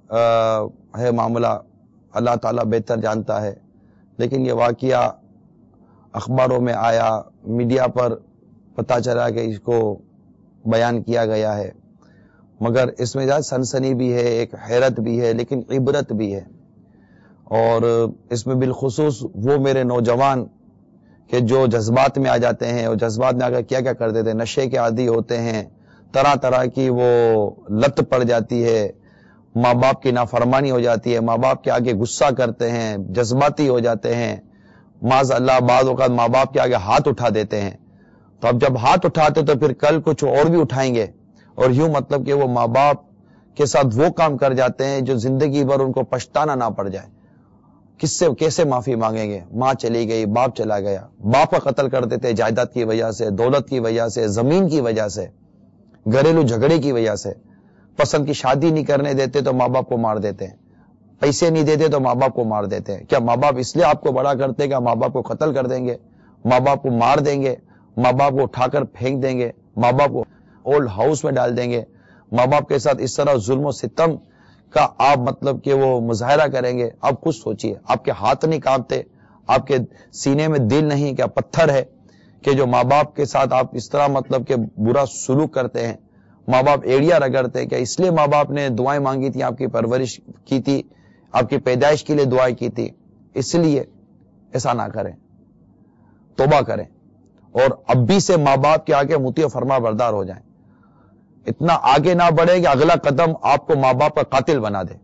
ہے معاملہ، اللہ تعالیٰ بہتر جانتا ہے. لیکن یہ واقعہ اخباروں میں آیا، میڈیا پر پتہ چلا کہ اس کو بیان کیا گیا ہے، مگر اس میں زیادہ سنسنی بھی ہے، ایک حیرت بھی ہے، لیکن عبرت بھی ہے. اور اس میں بالخصوص وہ میرے نوجوان کہ جو جذبات میں آ جاتے ہیں اور جذبات میں آ کر کیا کر دیتے ہیں، نشے کے عادی ہوتے ہیں، طرح طرح کی وہ لت پڑ جاتی ہے، ماں باپ کی نافرمانی ہو جاتی ہے، ماں باپ کے آگے غصہ کرتے ہیں، جذباتی ہو جاتے ہیں، معاذ اللہ بعض اوقات ماں باپ کے آگے ہاتھ اٹھا دیتے ہیں. تو اب جب ہاتھ اٹھاتے تو پھر کل کچھ اور بھی اٹھائیں گے، اور یوں مطلب کہ وہ ماں باپ کے ساتھ وہ کام کر جاتے ہیں جو زندگی بھر ان کو پچھتانا نہ پڑ جائے. کس سے کیسے معافی مانگیں گے؟ ماں چلی گئی، باپ چلا گیا، باپ کا قتل کر دیتے جائیداد کی وجہ سے، دولت کی وجہ سے، زمین کی وجہ سے، گھریلو جھگڑے کی وجہ سے. پسند کی شادی نہیں کرنے دیتے تو ماں باپ کو مار دیتے ہیں، پیسے نہیں دیتے تو ماں باپ کو مار دیتے ہیں. کیا ماں باپ اس لیے آپ کو بڑا کرتے ہیں کہ ماں باپ کو قتل کر دیں گے، ماں باپ کو مار دیں گے، ماں باپ کو اٹھا کر پھینک دیں گے، ماں باپ کو اولڈ ہاؤس میں ڈال دیں گے، ماں باپ کے ساتھ اس طرح ظلم و ستم کا آپ مطلب کہ وہ مظاہرہ کریں گے؟ آپ خود سوچئے، آپ کے ہاتھ نہیں کانپتے، آپ کے سینے میں دل نہیں، کیا پتھر ہے کہ جو ماں باپ کے ساتھ آپ اس طرح مطلب کہ برا سلوک کرتے ہیں، ماں باپ ایڑیاں رگڑتے ہیں، کہ اس لیے ماں باپ نے دعائیں مانگی تھی، آپ کی پرورش کی تھی، آپ کی پیدائش کے لیے دعائیں کی تھی، اس لیے ایسا نہ کریں، توبہ کریں، اور ابھی سے ماں باپ کے آگے مطیع فرما بردار ہو جائیں. اتنا آگے نہ بڑھے کہ اگلا قدم آپ کو ماں باپ کا قاتل بنا دے.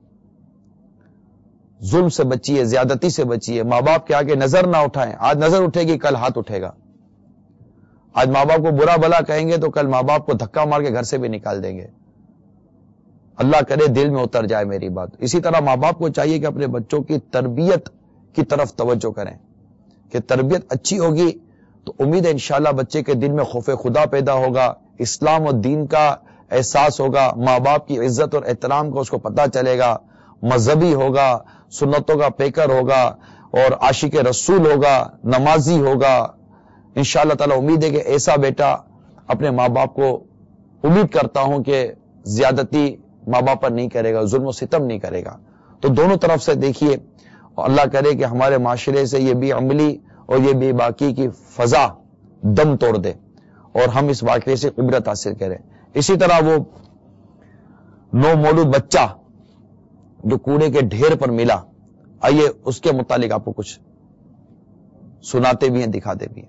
ظلم سے بچیے، زیادتی سے بچیے، ماں باپ کے آگے نظر نہ اٹھائیں. آج نظر اٹھے گی، کل ہاتھ اٹھے گا. آج ماں باپ کو برا بھلا کہیں گے تو کل ماں باپ کو دھکا مار کے گھر سے بھی نکال دیں گے. اللہ کرے دل میں اتر جائے میری بات. اسی طرح ماں باپ کو چاہیے کہ اپنے بچوں کی تربیت کی طرف توجہ کریں، کہ تربیت اچھی ہوگی تو امید ہے انشاءاللہ بچے کے دل میں خوف خدا پیدا ہوگا، اسلام اور دین کا احساس ہوگا، ماں باپ کی عزت اور احترام کا اس کو پتہ چلے گا، مذہبی ہوگا، سنتوں کا پیکر ہوگا، اور عاشق رسول ہوگا، نمازی ہوگا. انشاءاللہ تعالی امید ہے کہ ایسا بیٹا اپنے ماں باپ کو، امید کرتا ہوں کہ زیادتی ماں باپ پر نہیں کرے گا، ظلم و ستم نہیں کرے گا. تو دونوں طرف سے دیکھیے، اور اللہ کرے کہ ہمارے معاشرے سے یہ بھی عملی اور یہ بھی باقی کی فضا دم توڑ دے اور ہم اس واقعے سے عبرت حاصل کریں. اسی طرح وہ نو مولود بچہ جو کوڑے کے ڈھیر پر ملا، آئیے اس کے متعلق آپ کو کچھ سناتے بھی ہیں، دکھاتے بھی ہیں.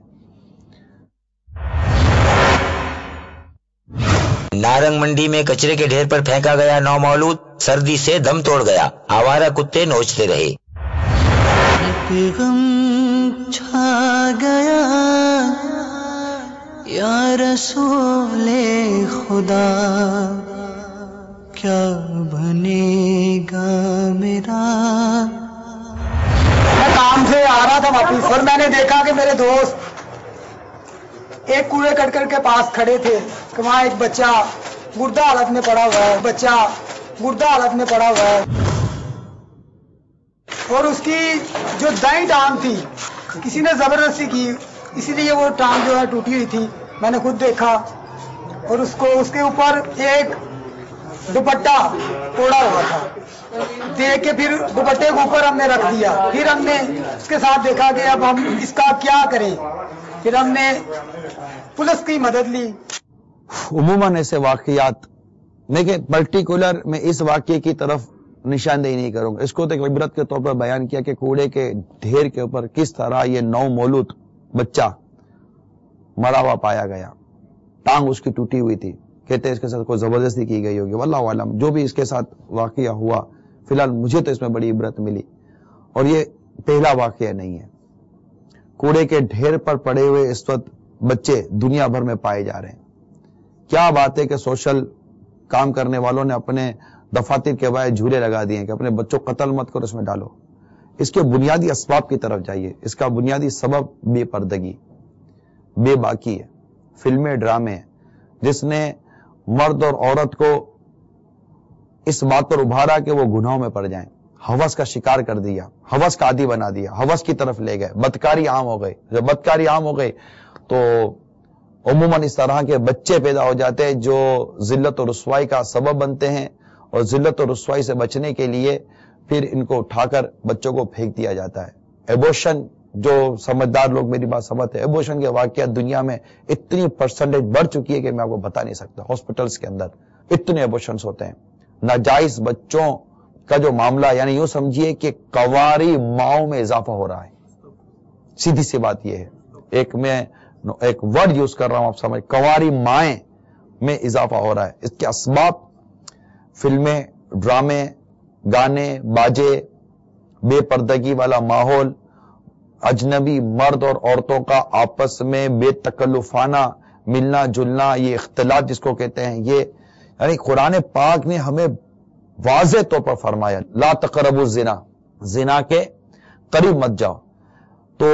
نارنگ منڈی میں کچرے کے ڈھیر پر پھینکا گیا نومولود سردی سے دم توڑ گیا، آوارہ کتے نوچتے رہے. غم چھا گیا یا رسول خدا، کیا بنے گا میرا. میں کام سے آ رہا تھا واپس اور میں نے دیکھا کہ میرے دوست ایک کوڑے کٹکر کے پاس کھڑے تھے کہ وہاں ایک بچہ مردہ حالت میں پڑا ہوا ہے، بچہ مردہ حالت میں پڑا ہوا ہے، اور اس کی جو دائیں ٹانگ تھی کسی نے زبردستی کی، اسی لیے وہ ٹانگ جو ہے ٹوٹی ہوئی تھی. میں نے خود دیکھا، اور اس کو اس کے اوپر ایک دوپٹہ اوڑا ہوا تھا. دیکھ کے پھر دوپٹے کے اوپر ہم نے رکھ دیا. پھر ہم نے اس کے ساتھ دیکھا کہ اب ہم اس کا کیا کریں. پھر ہم نے پولیس کی مدد لی. عموماً ایسے واقعات، لیکن پرٹیکولر میں اس واقعے کی طرف نشاندہی نہیں کروں گا. اس کو تو ایک عبرت کے طور پر بیان کیا کہ کوڑے کے ڈھیر کے اوپر کس طرح یہ نو مولود بچہ مرا ہوا پایا گیا. ٹانگ اس کی ٹوٹی ہوئی تھی، کہتے ہیں اس کے ساتھ کوئی زبردستی کی گئی ہوگی، واللہ عالم. جو بھی اس کے ساتھ واقعہ ہوا، فی الحال مجھے تو اس میں بڑی عبرت ملی. اور یہ پہلا واقعہ نہیں ہے. کوڑے کے ڈھیر پر پڑے ہوئے اس وقت بچے دنیا بھر میں پائے جا رہے ہیں. کیا بات ہے کہ سوشل کام کرنے والوں نے اپنے دفاتر کے باہر جھولے لگا دیے ہیں کہ اپنے بچوں کو قتل مت کرو، اس میں ڈالو. اس کے بنیادی اسباب کی طرف جائیے. اس کا بنیادی سبب بے پردگی، بے باکی ہے. فلمیں، ڈرامے جس نے مرد اور عورت کو اس بات پر ابھارا کہ وہ گناہوں میں پڑ جائیں، ہوس کا شکار کر دیا، ہوس کا عادی بنا دیا، ہوس کی طرف لے گئے، بدکاری عام ہو گئی. جب بدکاری عام ہو گئی تو عموماً اس طرح کے بچے پیدا ہو جاتے ہیں جو ذلت و رسوائی کا سبب بنتے ہیں، اور ذلت و رسوائی سے بچنے کے لیے پھر ان کو اٹھا کر بچوں کو پھینک دیا جاتا ہے. ایبوشن، جو سمجھدار لوگ میری بات سمجھتے ہیں، ایبوشن کے واقعات دنیا میں اتنی پرسنٹیج بڑھ چکی ہے کہ میں آپ کو بتا نہیں سکتا. ہاسپٹلز کے اندر اتنے ایبوشنز ہوتے ہیں. ناجائز بچوں کا جو معاملہ، یعنی یوں سمجھیے کہ کواری ماؤں میں اضافہ ہو رہا ہے. سیدھی سی بات یہ ہے، ایک ورڈ یوز کر رہا ہوں، آپ سمجھ، کواری مائیں میں اضافہ ہو رہا ہے. اس کے اسباب فلمیں، ڈرامے، گانے، باجے، بے پردگی والا ماحول، اجنبی مرد اور عورتوں کا آپس میں بے تکلفانہ ملنا جلنا، یہ اختلاط جس کو کہتے ہیں. یہ یعنی قرآن پاک نے ہمیں واضح طور پر فرمایا لا تقربوا الزنا، زنا کے قریب مت جاؤ. تو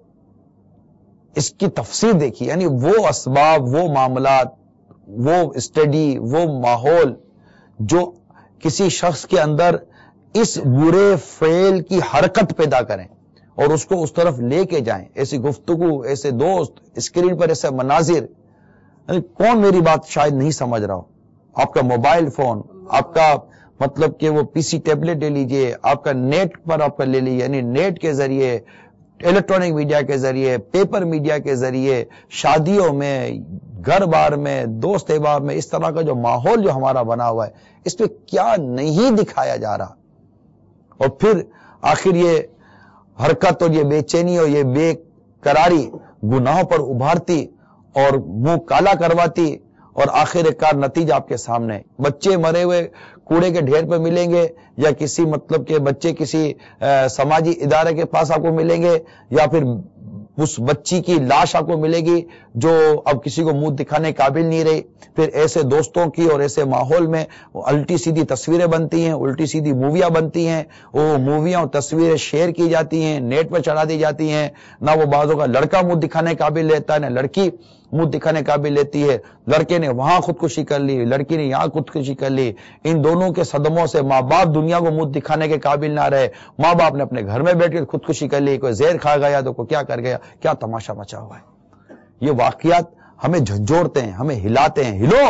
اس کی تفسیر دیکھیے، یعنی وہ اسباب، وہ معاملات، وہ اسٹڈی، وہ ماحول جو کسی شخص کے اندر اس برے فعل کی حرکت پیدا کریں اور اس کو اس طرف لے کے جائیں. ایسی گفتگو، ایسے دوست، اسکرین پر ایسے مناظر، یعنی کون میری بات شاید نہیں سمجھ رہا ہو. آپ کا موبائل فون، آپ کا مطلب کہ وہ پی سی ٹیبلٹ لے لیجئے، آپ کا نیٹ پر آپ کا لے لیجئے، یعنی نیٹ کے ذریعے الیکٹرانک میڈیا کے ذریعے، پیپر میڈیا کے ذریعے، شادیوں میں، گھر بار میں، دوست احباب میں، اس طرح کا جو ماحول جو ہمارا بنا ہوا ہے، اس پہ کیا نہیں دکھایا جا رہا. اور پھر آخر یہ حرکت اور یہ بے چینی اور یہ بے قراری گناہوں پر ابھارتی اور منہ کالا کرواتی، اور آخر کار نتیجہ آپ کے سامنے. بچے مرے ہوئے کوڑے کے ڈھیر پہ ملیں گے، یا کسی مطلب کہ بچے کسی سماجی ادارے کے پاس آپ کو ملیں گے، یا پھر اس بچی کی لاش آپ کو ملے گی جو اب کسی کو منہ دکھانے قابل نہیں رہی. پھر ایسے دوستوں کی اور ایسے ماحول میں الٹی سیدھی تصویریں بنتی ہیں، الٹی سیدھی موویاں بنتی ہیں، وہ موویاں اور تصویریں شیئر کی جاتی ہیں، نیٹ پر چڑھا دی جاتی ہیں. نہ وہ بعضوں کا لڑکا منہ دکھانے قابل لیتا ہے، نہ لڑکی منہ دکھانے قابل لیتی ہے. لڑکے نے وہاں خودکشی کر لی، لڑکی نے یہاں خودکشی کر لی. ان دونوں کے صدموں سے ماں باپ دنیا کو منہ دکھانے کے قابل نہ رہے. ماں باپ نے اپنے گھر میں بیٹھ کے خودکشی کر لی، کوئی زہر کھا گیا تو کوئی کیا کر گیا. کیا تماشا مچا ہوا ہے. یہ واقعات ہمیں جھنجھوڑتے ہیں، ہمیں ہلاتے ہیں. ہلو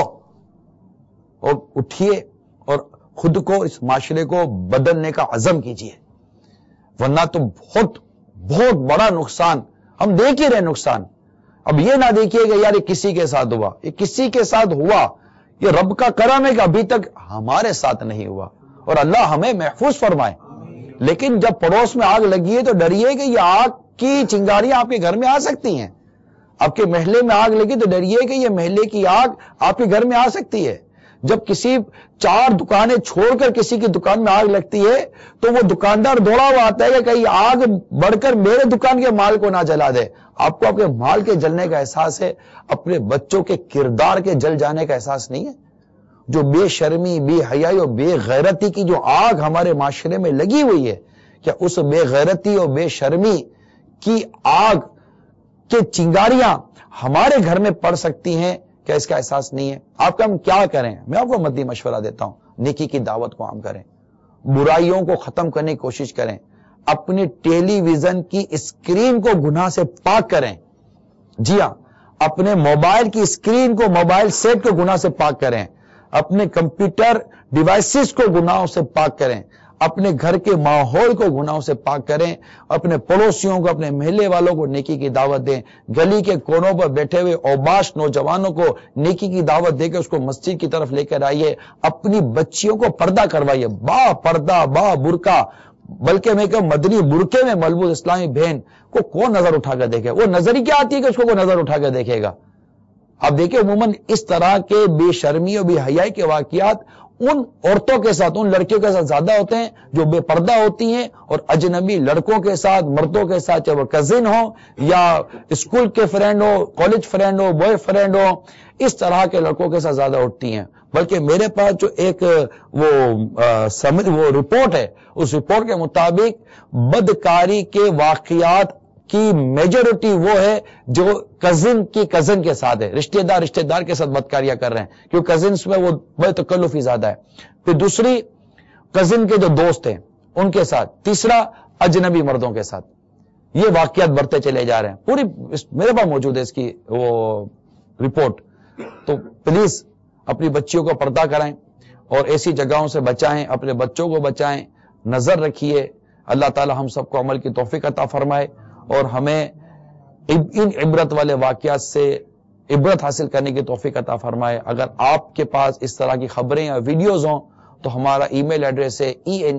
اور اٹھیے اور خود کو، اس معاشرے کو بدلنے کا عزم کیجیے، ورنہ تو بہت بہت بڑا نقصان ہم دیکھ ہی رہے. نقصان اب یہ نہ دیکھیے کہ یار یہ کسی کے ساتھ ہوا، یہ کسی کے ساتھ ہوا، یہ رب کا کرم ہے کہ ابھی تک ہمارے ساتھ نہیں ہوا، اور اللہ ہمیں محفوظ فرمائے. لیکن جب پڑوس میں آگ لگی ہے تو ڈریے کہ یہ آگ کی چنگاریاں آپ کے گھر میں آ سکتی ہیں. آپ کے محلے میں آگ لگی تو ڈریے کہ یہ محلے کی آگ آپ کے گھر میں آ سکتی ہے. جب کسی 4 دکانیں چھوڑ کر کسی کی دکان میں آگ لگتی ہے تو وہ دکاندار دوڑا ہوا آتا ہے کہ کہیں آگ بڑھ کر میرے دکان کے مال کو نہ جلا دے. آپ کو آپ کے مال کے جلنے کا احساس ہے، اپنے بچوں کے کردار کے جل جانے کا احساس نہیں ہے. جو بے شرمی، بے حیائی اور بے غیرتی کی جو آگ ہمارے معاشرے میں لگی ہوئی ہے، کیا اس بے غیرتی اور بے شرمی کی آگ کے چنگاریاں ہمارے گھر میں پڑ سکتی ہیں؟ کیا اس کا احساس نہیں ہے؟ آپ کا ہم کیا کریں؟ میں آپ کو مدنی مشورہ دیتا ہوں، نیکی کی دعوت کو عام کریں، برائیوں کو ختم کرنے کی کوشش کریں، اپنی ٹیلی ویژن کی اسکرین کو گناہ سے پاک کریں. جی ہاں، اپنے موبائل کی اسکرین کو، موبائل سیٹ کو گناہ سے پاک کریں، اپنے کمپیوٹر ڈیوائسز کو گناہوں سے پاک کریں، اپنے گھر کے ماحول کو گناہوں سے پاک کریں، اپنے پڑوسیوں کو، اپنے محلے والوں کو نیکی کی دعوت دیں. گلی کے کونوں پر بیٹھے ہوئے اوباش نوجوانوں کو نیکی کی دعوت دے کے اس کو مسجد کی طرف لے کر آئیے. اپنی بچیوں کو پردہ کروائیے، با پردہ، با برقع، بلکہ میں کہ مدنی برقعے میں ملبوس اسلامی بہن کو کون نظر اٹھا کر دیکھے؟ وہ نظر ہی کیا آتی ہے کہ اس کو نظر اٹھا کر دیکھے گا؟ آپ دیکھیں عموماً اس طرح کے بے شرمی اور بے حیائی کے واقعات ان عورتوں کے ساتھ، ان لڑکیوں کے ساتھ زیادہ ہوتے ہیں جو بے پردہ ہوتی ہیں، اور اجنبی لڑکوں کے ساتھ، مردوں کے ساتھ، چاہے وہ کزن ہو یا اسکول کے فرینڈ ہو، کالج فرینڈ ہو، بوائے فرینڈ ہو، اس طرح کے لڑکوں کے ساتھ زیادہ اٹھتی ہیں. بلکہ میرے پاس جو ایک وہ رپورٹ ہے، اس رپورٹ کے مطابق بدکاری کے واقعات کی میجورٹی وہ ہے جو کزن کی کزن کے ساتھ ہے، رشتہ دار کے ساتھ بدکاریاں کر رہے ہیں، کیونکہ کزنس میں وہ بڑے تکلفی زیادہ ہے. پھر دوسری کزن کے جو دوست ہیں ان کے ساتھ، تیسرا اجنبی مردوں کے ساتھ. یہ واقعات بڑھتے چلے جا رہے ہیں. پوری میرے پاس موجود ہے اس کی وہ رپورٹ. تو پلیز اپنی بچیوں کو پردہ کرائیں اور ایسی جگہوں سے بچائیں، اپنے بچوں کو بچائیں، نظر رکھیے. اللہ تعالی ہم سب کو عمل کی توفیق عطا فرمائے اور ہمیں ان عبرت والے واقعات سے عبرت حاصل کرنے کی توفیق عطا فرمائے. اگر آپ کے پاس اس طرح کی خبریں یا ویڈیوز ہوں تو ہمارا ای میل ایڈریس ہے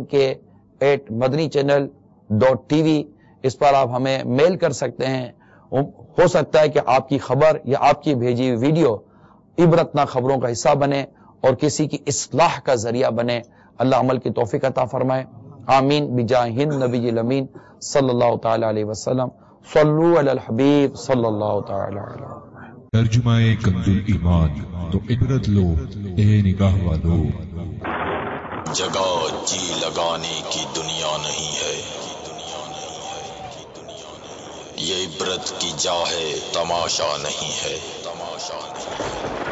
enk@madanichannel.tv. اس پر آپ ہمیں میل کر سکتے ہیں. ہو سکتا ہے کہ آپ کی خبر یا آپ کی بھیجی ہوئی ویڈیو عبرتناک خبروں کا حصہ بنے اور کسی کی اصلاح کا ذریعہ بنے. اللہ عمل کی توفیق عطا فرمائے. آمین بجاہ النبی الامین صلی اللہ تعالی علیہ وسلم. صلو علی الحبیب صلی اللہ تعالی علیہ وسلم. ترجمہ کنز ایمان. تو عبرت لو اے نگاہ والو. جگہ جی لگانے کی دنیا نہیں ہے، یہ عبرت کی جا ہے، تماشا نہیں ہے.